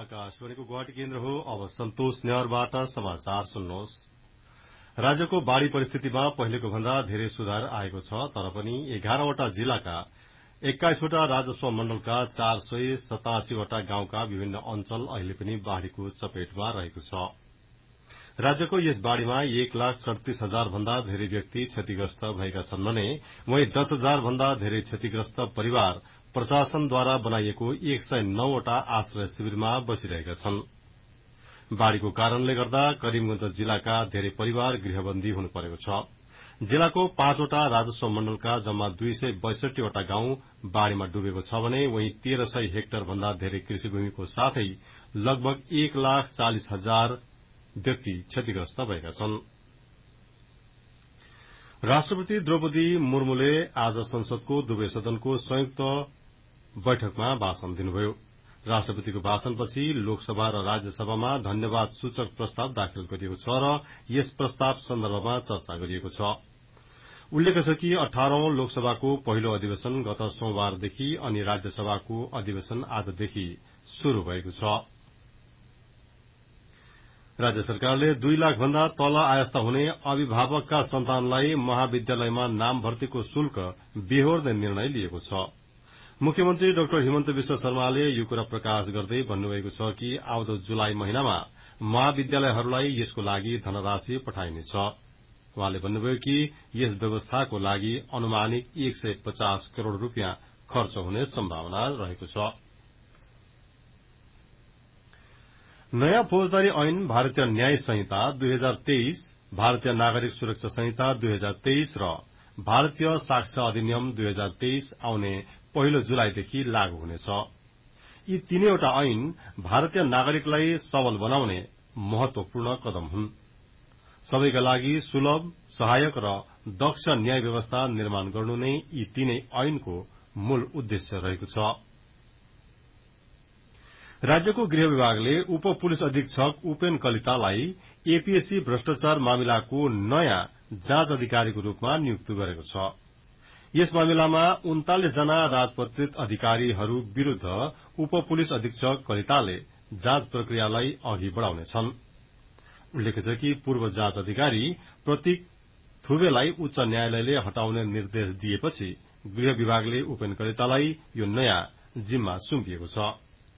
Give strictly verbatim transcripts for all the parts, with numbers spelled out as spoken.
आकाशवाणीको गुवाहाटी केन्द्र हो। अब सन्तोष नेहरबाट समाचार सुन्नुहोस्। राज्यको बाढ़ी परिस्थितिमा पहिलेको भन्दा धेरै सुधार आएको छ, तर पनि एघारवटा जिल्लाका एक्काइसवटा राजस्व मण्डलका चार सय सतासीवटा गाउँका विभिन्न अञ्चल अहिले पनि बाढ़ीको चपेटमा रहेको छ। राज्यको यस बाढ़ीमा एक लाख सड़तीस हजार भन्दा धेरै व्यक्ति क्षतिग्रस्त भएका छन् भने वहीं दस हजार भन्दा धेरै क्षतिग्रस्त परिवार प्रशासनद्वारा बनाइएको एक सय नौवटा आश्रय शिविरमा बसिरहेका छन्। बाढ़ीको कारणले गर्दा करिमगंज जिल्लाका धेरै परिवार गृहबन्दी हुनु परेको छ। जिल्लाको पाँचवटा राजस्व मण्डलका जम्मा दुई सय बैसठीवटा गाउँ बाढ़ीमा डुबेको छ भने वहीं तेह्र सय हेक्टर भन्दा धेरै कृषिभूमिको साथै लगभग एक लाख चालिस हजार व्यक्ति क्षतिग्रस्त भएका छन्। राष्ट्रपति द्रौपदी मुर्मुले आज संसदको दुवै सदनको संयुक्त बैठकमा भाषण दिनुभयो। राष्ट्रपतिको भाषणपछि लोकसभा र राज्यसभामा धन्यवाद सूचक प्रस्ताव दाखिल गरिएको छ र यस प्रस्ताव सन्दर्भमा चर्चा गरिएको छ। उल्लेख्य छ कि अठारौं लोकसभाको पहिलो अधिवेशन गत सोमबारदेखि अनि राज्यसभाको अधिवेशन आजदेखि शुरू भएको छ। राज्य सरकारले दुई लाख भन्दा तल आयस्ता हुने अभिभावकका सन्तानलाई महाविद्यालयमा नाम भर्तीको शुल्क बेहोर्ने निर्णय लिएको छ। मुख्यमन्त्री डाक्टर हिमन्त विश्व शर्माले यो कुरा प्रकाश गर्दै भन्नुभएको छ कि आउँदो जुलाई महिनामा महाविद्यालयहरूलाई यसको लागि धनराशि पठाइनेछ। उहाँले भन्नुभयो कि यस व्यवस्थाको लागि अनुमानिक एक सय पचास करोड़ रूपियाँ खर्च हुने सम्भावना रहेको छ। नयाँ फौजदारी ऐन भारतीय न्याय संहिता दुई हजार तेइस, भारतीय नागरिक सुरक्षा संहिता दुई हजार तेइस र भारतीय साक्ष्य अधिनियम दुई हजार तेइस आउने पहिलो जुलाईदेखि लागू हुनेछ। यी तीनैवटा ऐन भारतीय नागरिकलाई सबल बनाउने महत्वपूर्ण कदम हुन्। सबैका लागि सुलभ, सहायक र दक्ष न्याय व्यवस्था निर्माण गर्नु नै यी तीनै ऐनको मूल उद्देश्य रहेको छ। राज्यको गृह विभागले उप पुलिस अधीक्षक उपेन कलितालाई एपीएससी भ्रष्टाचार मामिलाको नयाँ जाँच अधिकारीको रूपमा नियुक्त गरेको छ। यस मामिलामा उन्तालिस जना राजपत्रित अधिकारीहरू विरूद्ध उप पुलिस अधीक्षक कलिताले जाँच प्रक्रियालाई अघि बढ़ाउनेछन्। उल्लेख्य छ कि पूर्व जाँच अधिकारी प्रतीक थुवेलाई उच्च न्यायालयले हटाउने निर्देश दिएपछि गृह विभागले उपेन कलितालाई यो नयाँ जिम्मा सुम्पिएको छ।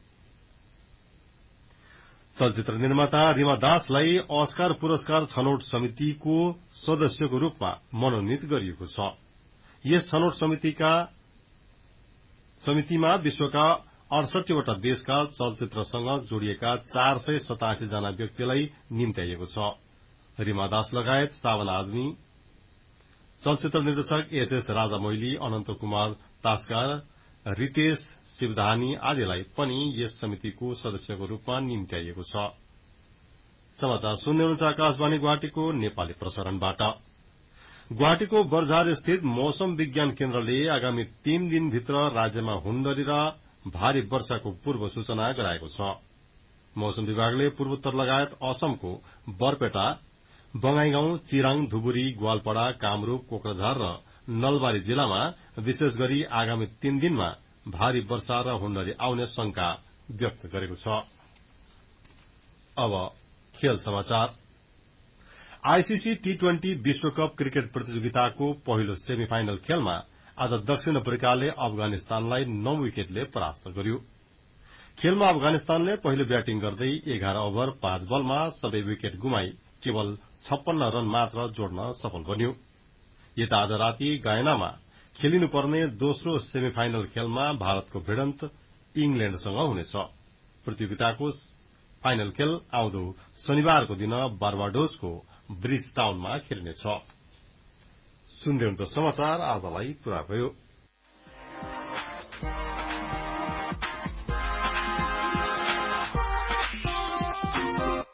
चलचित्र निर्माता रीमा दासलाई अस्कार पुरस्कार छनौट समितिको सदस्यको रूपमा मनोनित गरिएको छ। यस छनौट समितिका समितिमा विश्वका अडसठीवटा देशका चलचित्रसँग जोडिएका चार सय सतासी जना व्यक्तिलाई निम्त्याइएको छ। रीमा दास लगायत सावन आजमी, चलचित्र निर्देशक एसएस राजा मोइली, अनन्त कुमार तास्कार, रितेश शिवधानी आदिलाई पनि यस समितिको सदस्यको रूपमा निम्त्याइएको छ। समाचार सुन्दै हुनुहुन्छ आकाशवाणी गुवाहाटीको नेपाली प्रसारणबाट। गुवाहाटीको बर्झार स्थित मौसम विज्ञान केन्द्रले आगामी तीन दिनभित्र राज्यमा हुण्डरी र भारी वर्षाको पूर्व सूचना गराएको छ। मौसम विभागले पूर्वोत्तर लगायत असमको बरपेटा, बंगाईगाउँ, चिराङ, धुबुरी, ग्वालपाड़ा, कामरूप, कोक्राझार र नलबारी जिल्लामा विशेष गरी आगामी तीन दिनमा भारी वर्षा र हुण्डरी आउने शंका व्यक्त गरेको छ। अब खेल समाचार। आईसीसी टी ट्वेन्टी विश्वकप क्रिकेट प्रतियोगिताको पहिलो सेमी फाइनल खेलमा आज दक्षिण अफ्रिकाले अफगानिस्तानलाई नौ विकेटले परास्त गर्यो। खेलमा अफगानिस्तानले पहिलो ब्याटिङ गर्दै एघार ओभर पाँच बलमा सबै विकेट गुमाई केवल छप्पन्न रन मात्र जोड्न सफल बन्यो। यता आज राति गयानामा खेलिनुपर्ने दोस्रो सेमी फाइनल खेलमा भारतको भिडन्त इंग्ल्याण्डसँग हुनेछ। प्रतियोगिताको फाइनल खेल आउँदो शनिबारको दिन बार्बाडोसको ब्रिज टाउनमा खेलिनेछ। सुन्दै हुनुहुन्छ समाचार आजलाई पूरा भयो।